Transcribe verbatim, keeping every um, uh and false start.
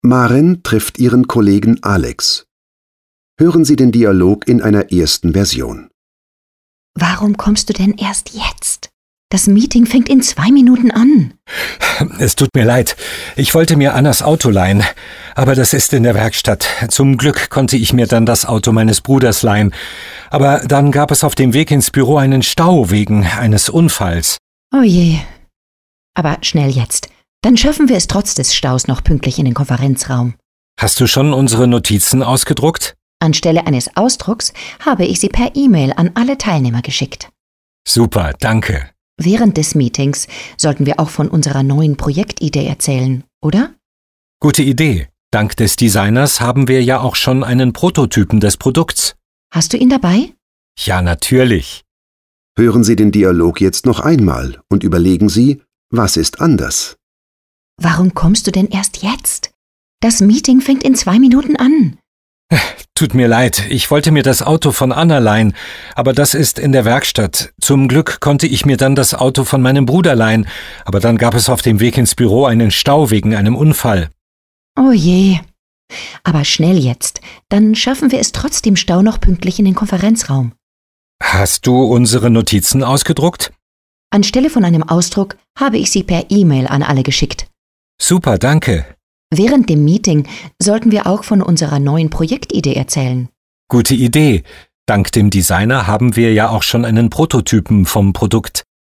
Maren trifft ihren Kollegen Alex. Hören Sie den Dialog in einer ersten Version. Warum kommst du denn erst jetzt? Das Meeting fängt in zwei Minuten an. Es tut mir leid. Ich wollte mir Annas Auto leihen, aber das ist in der Werkstatt. Zum Glück konnte ich mir dann das Auto meines Bruders leihen. Aber dann gab es auf dem Weg ins Büro einen Stau wegen eines Unfalls. Oh je. Aber schnell jetzt. Dann schaffen wir es trotz des Staus noch pünktlich in den Konferenzraum. Hast du schon unsere Notizen ausgedruckt? Anstelle eines Ausdrucks habe ich sie per E-Mail an alle Teilnehmer geschickt. Super, danke. Während des Meetings sollten wir auch von unserer neuen Projektidee erzählen, oder? Gute Idee. Dank des Designers haben wir ja auch schon einen Prototypen des Produkts. Hast du ihn dabei? Ja, natürlich. Hören Sie den Dialog jetzt noch einmal und überlegen Sie, was ist anders? Warum kommst du denn erst jetzt? Das Meeting fängt in zwei Minuten an. Tut mir leid, ich wollte mir das Auto von Anna leihen, aber das ist in der Werkstatt. Zum Glück konnte ich mir dann das Auto von meinem Bruder leihen, aber dann gab es auf dem Weg ins Büro einen Stau wegen einem Unfall. Oh je. Aber schnell jetzt, dann schaffen wir es trotz dem Stau noch pünktlich in den Konferenzraum. Hast du unsere Notizen ausgedruckt? Anstelle von einem Ausdruck habe ich sie per E-Mail an alle geschickt. Super, danke. Während dem Meeting sollten wir auch von unserer neuen Projektidee erzählen. Gute Idee. Dank dem Designer haben wir ja auch schon einen Prototypen vom Produkt.